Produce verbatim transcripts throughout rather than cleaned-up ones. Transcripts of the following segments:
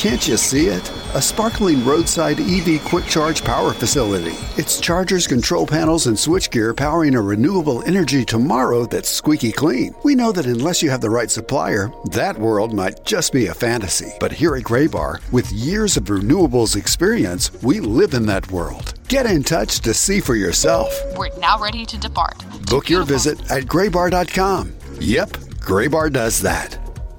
Can't you see it? A sparkling roadside E V quick charge power facility. It's chargers, control panels, and switchgear powering a renewable energy tomorrow that's squeaky clean. We know that unless you have the right supplier, that world might just be a fantasy. But here at Graybar, with years of renewables experience, we live in that world. Get in touch to see for yourself. We're now ready to depart. Book your visit at graybar dot com. Yep, Graybar does that.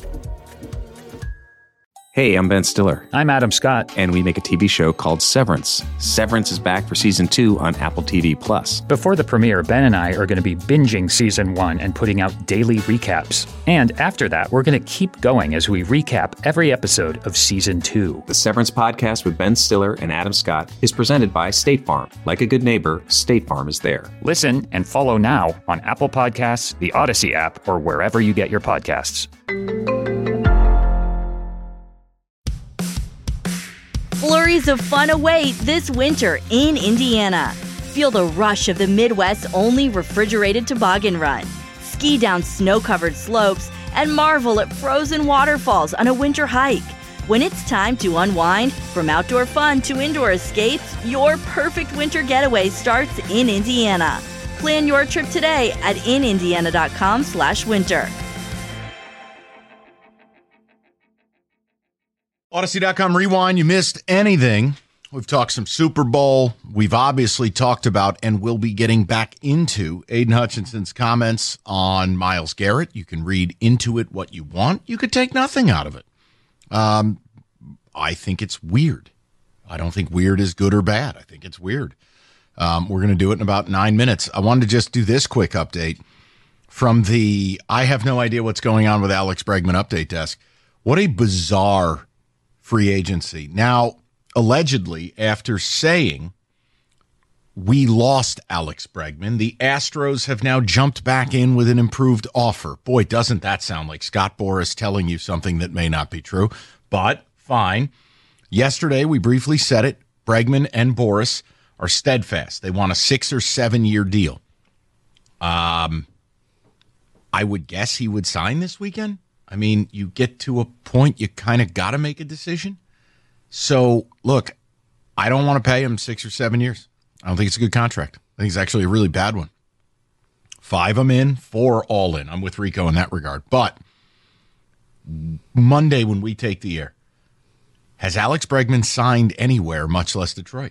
Hey, I'm Ben Stiller. I'm Adam Scott. And we make a T V show called Severance. Severance is back for season two on Apple T V Plus. Before the premiere, Ben and I are going to be binging season one and putting out daily recaps. And after that, we're going to keep going as we recap every episode of season two. The Severance podcast with Ben Stiller and Adam Scott is presented by State Farm. Like a good neighbor, State Farm is there. Listen and follow now on Apple Podcasts, the Odyssey app, or wherever you get your podcasts. Flurries of fun await this winter in Indiana. Feel the rush of the Midwest's only refrigerated toboggan run. Ski down snow-covered slopes and marvel at frozen waterfalls on a winter hike. When it's time to unwind, from outdoor fun to indoor escapes, your perfect winter getaway starts in Indiana. Plan your trip today at in indiana dot com slash winter. Odyssey dot com Rewind. You missed anything. We've talked some Super Bowl. We've obviously talked about and will be getting back into Aiden Hutchinson's comments on Myles Garrett. You can read into it what you want. You could take nothing out of it. Um, I think it's weird. I don't think weird is good or bad. I think it's weird. Um, we're going to do it in about nine minutes. I wanted to just do this quick update from the I have no idea what's going on with Alex Bregman update desk. What a bizarre free agency. Now, allegedly, after saying we lost Alex Bregman, the Astros have now jumped back in with an improved offer. Boy, doesn't that sound like Scott Boras telling you something that may not be true, but fine. Yesterday, we briefly said it. Bregman and Boras are steadfast. They want a six or seven year deal. Um, I would guess he would sign this weekend. I mean, you get to a point you kind of got to make a decision. So, look, I don't want to pay him six or seven years. I don't think it's a good contract. I think it's actually a really bad one. Five I'm in, four all in. I'm with Rico in that regard. But Monday when we take the air, has Alex Bregman signed anywhere, much less Detroit?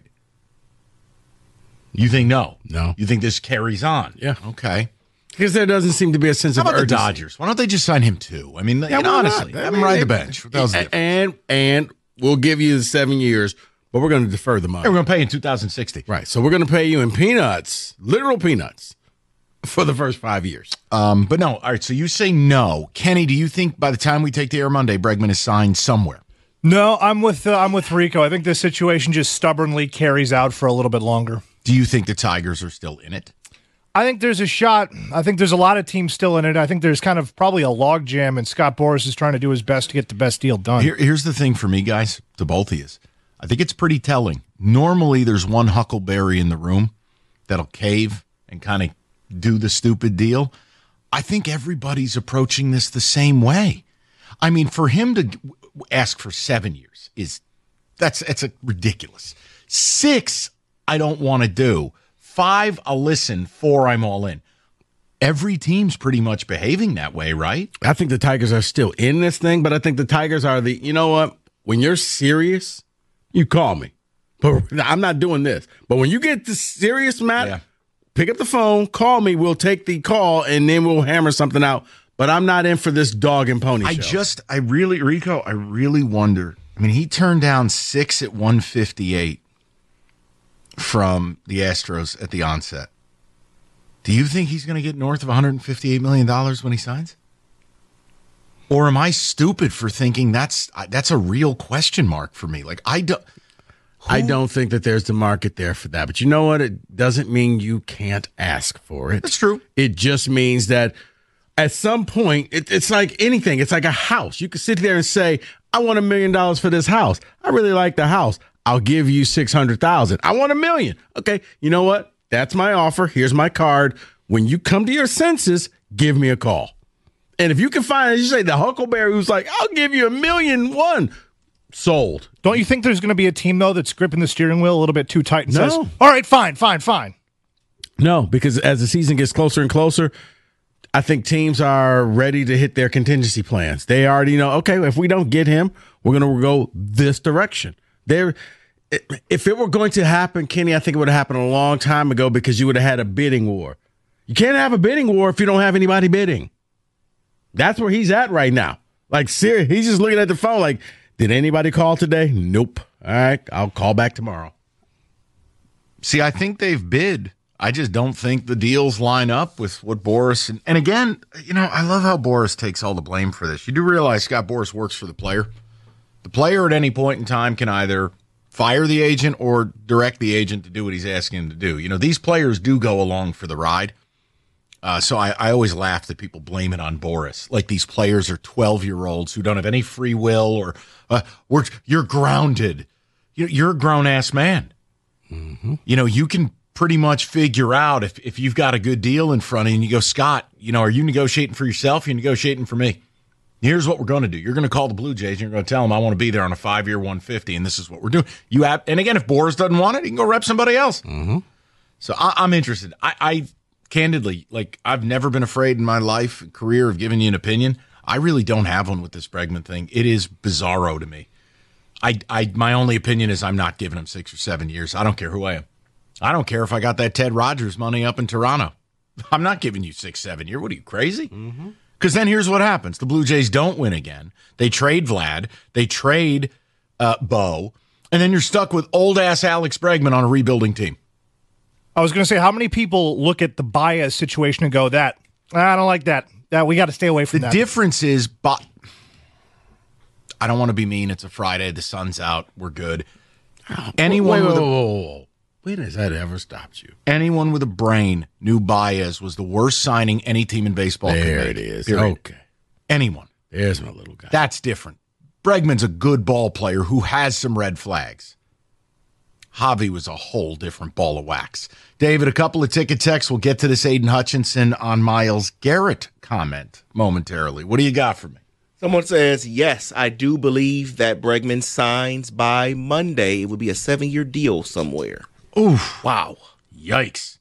You think no? No. You think this carries on? Yeah. Okay. Because there doesn't seem to be a sense How of about urgency. the Dodgers? Why don't they just sign him too? I mean, Yeah, you know, why honestly, not? I have mean, him ride they- the bench. That was the difference. and and we'll give you the seven years, but we're going to defer the money. Hey, we're going to pay in two thousand sixty. Right. So we're going to pay you in peanuts, literal peanuts, for the first five years. Um, but no, all right, so you say no. Kenny, do you think by the time we take the air Monday, Bregman is signed somewhere? No, I'm with uh, I'm with Rico. I think this situation just stubbornly carries out for a little bit longer. Do you think the Tigers are still in it? I think there's a shot. I think there's a lot of teams still in it. I think there's kind of probably a logjam, and Scott Boras is trying to do his best to get the best deal done. Here, here's the thing for me, guys, to both of you. I think it's pretty telling. Normally, there's one Huckleberry in the room that'll cave and kind of do the stupid deal. I think everybody's approaching this the same way. I mean, for him to ask for seven years is that's that's a ridiculous. Six, I don't want to do. Five, I'll listen. Four, I'm all in. Every team's pretty much behaving that way, right? I think the Tigers are still in this thing, but I think the Tigers are the, you know what? When you're serious, you call me. But I'm not doing this. But when you get the serious, Matt, Yeah. pick up the phone, call me. We'll take the call, and then we'll hammer something out. But I'm not in for this dog and pony I show. just, I really, Rico, I really wonder. I mean, he turned down six at one fifty-eight from the Astros at the onset. Do you think he's going to get north of one hundred fifty-eight million dollars when he signs? Or am I stupid for thinking that's that's a real question mark for me? Like, I don't. I don't think that there's the market there for that. But you know what? It doesn't mean you can't ask for it. That's true. It just means that at some point, it, it's like anything. It's like a house. You can sit there and say, I want a million dollars for this house. I really like the house. I'll give you six hundred thousand dollars. I want a million. Okay, you know what? That's my offer. Here's my card. When you come to your senses, give me a call. And if you can find, as you say, the Huckleberry who's like, I'll give you a million one. sold. Don't you think there's going to be a team, though, that's gripping the steering wheel a little bit too tight and No. says, all right, fine, fine, fine? No, because as the season gets closer and closer, I think teams are ready to hit their contingency plans. They already know, okay, if we don't get him, we're going to go this direction. They're, if it were going to happen, Kenny, I think it would have happened a long time ago because you would have had a bidding war. You can't have a bidding war if you don't have anybody bidding. That's where he's at right now. Like, serious, he's just looking at the phone like, did anybody call today? Nope. All right, I'll call back tomorrow. See, I think they've bid. I just don't think the deals line up with what Boras and, and again, you know, I love how Boras takes all the blame for this. You do realize Scott Boras works for the player. The player at any point in time can either fire the agent or direct the agent to do what he's asking him to do. You know, these players do go along for the ride. Uh, so I, I always laugh that people blame it on Boras. Like these players are twelve-year-olds who don't have any free will or uh, we're, you're grounded. You're, you're a grown-ass man. Mm-hmm. You know, you can pretty much figure out if, if you've got a good deal in front of you and you go, Scott, you know, are you negotiating for yourself? Or are you negotiating for me? Here's what we're going to do. You're going to call the Blue Jays and you're going to tell them I want to be there on a five-year one fifty, and this is what we're doing. You have, and again, if Boras doesn't want it, he can go rep somebody else. Mm-hmm. So I, I'm interested. I, I candidly, like, I've never been afraid in my life, career of giving you an opinion. I really don't have one with this Bregman thing. It is bizarro to me. I, I, my only opinion is I'm not giving him six or seven years. I don't care who I am. I don't care if I got that Ted Rogers money up in Toronto. I'm not giving you six, seven years. What are you, crazy? Mm-hmm. Because then here's what happens. The Blue Jays don't win again. They trade Vlad. They trade uh, Bo. And then you're stuck with old-ass Alex Bregman on a rebuilding team. I was going to say, how many people look at the Baez situation and go, that, I don't like that. That we got to stay away from the that. The difference is, but I don't want to be mean. It's a Friday. The sun's out. We're good. Oh, Anyone wait, with whoa, a, whoa, whoa, whoa. When has that ever stopped you? Anyone with a brain knew Baez was the worst signing any team in baseball could make. There it is. Period. Okay. Anyone. There's my little guy. That's different. Bregman's a good ball player who has some red flags. Javi was a whole different ball of wax. David, a couple of ticket texts. We'll get to this Aiden Hutchinson on Myles Garrett comment momentarily. What do you got for me? Someone says, yes, I do believe that Bregman signs by Monday. It would be a seven-year deal somewhere. Oof. Wow. Yikes.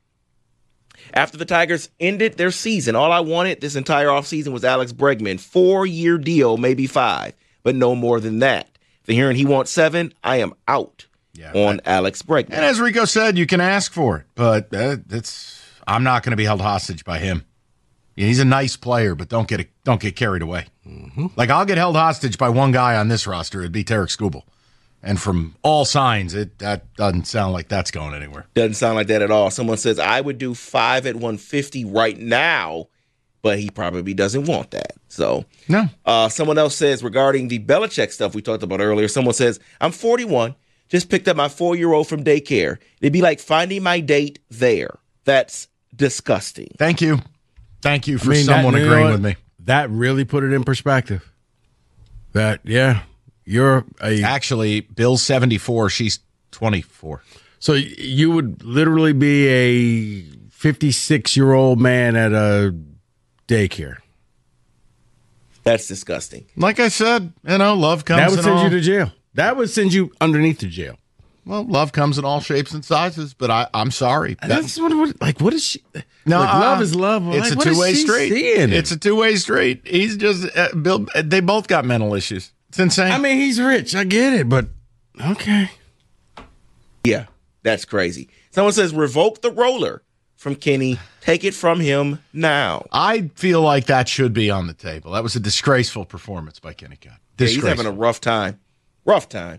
After the Tigers ended their season, all I wanted this entire offseason was Alex Bregman. Four-year deal, maybe five, but no more than that. If hearing he wants seven, I am out yeah, on I, Alex Bregman. And as Rico said, you can ask for it, but uh, it's I'm not going to be held hostage by him. Yeah, he's a nice player, but don't get don't get carried away. Mm-hmm. Like, I'll get held hostage by one guy on this roster. It'd be Tarek Skubal. And from all signs, it that doesn't sound like that's going anywhere. Doesn't sound like that at all. Someone says, I would do five at one fifty right now, but he probably doesn't want that. So, no. Uh, someone else says, regarding the Belichick stuff we talked about earlier, someone says, I'm forty-one, just picked up my four-year-old from daycare. It'd be like finding my date there. That's disgusting. Thank you. Thank you for I mean, someone that, agreeing you know with me. That really put it in perspective. That, yeah. You're a, actually Bill's seventy-four. She's twenty-four. So you would literally be a fifty-six-year-old man at a daycare. That's disgusting. Like I said, you know, love comes. That would in send all, you to jail. That would send you underneath the jail. Well, love comes in all shapes and sizes. But I, I'm sorry. That's what, what. Like, what is she? No, like, uh, love is love. It's like, a two-way street. Seeing? It's a two-way street. He's just uh, Bill. They both got mental issues. It's insane. I mean, he's rich. I get it, but okay. Yeah, that's crazy. Someone says, revoke the roller from Kenny. Take it from him now. I feel like that should be on the table. That was a disgraceful performance by Kenny Cott. Yeah, he's having a rough time. Rough time.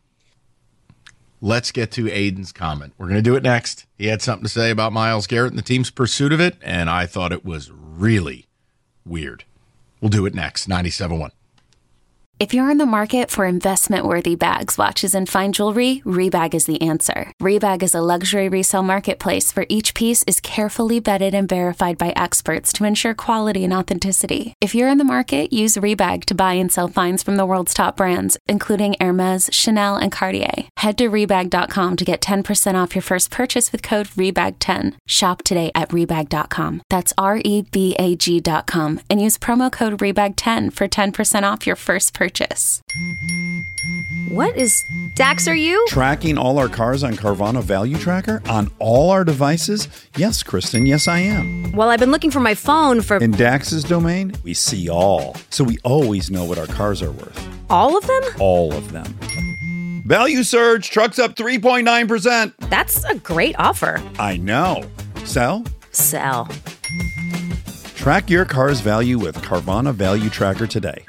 Let's get to Aiden's comment. We're going to do it next. He had something to say about Myles Garrett and the team's pursuit of it, and I thought it was really weird. We'll do it next. ninety-seven point one. If you're in the market for investment-worthy bags, watches, and fine jewelry, Rebag is the answer. Rebag is a luxury resale marketplace where each piece is carefully vetted and verified by experts to ensure quality and authenticity. If you're in the market, use Rebag to buy and sell finds from the world's top brands, including Hermes, Chanel, and Cartier. Head to Rebag dot com to get ten percent off your first purchase with code Rebag ten. Shop today at Rebag dot com. That's R E B A G dot com. And use promo code Rebag ten for ten percent off your first purchase. purchase. What is... Dax, are you? Tracking all our cars on Carvana Value Tracker on all our devices? Yes, Kristen, yes I am. Well, I've been looking for my phone for... In Dax's domain, we see all. So we always know what our cars are worth. All of them? All of them. Value surge, trucks up three point nine percent. That's a great offer. I know. Sell? Sell. Track your car's value with Carvana Value Tracker today.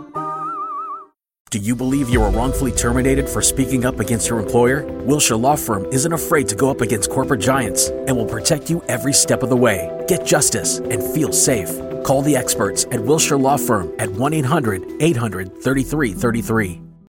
Do you believe you were wrongfully terminated for speaking up against your employer? Wilshire Law Firm isn't afraid to go up against corporate giants and will protect you every step of the way. Get justice and feel safe. Call the experts at Wilshire Law Firm at one eight hundred eight hundred thirty-three thirty-three.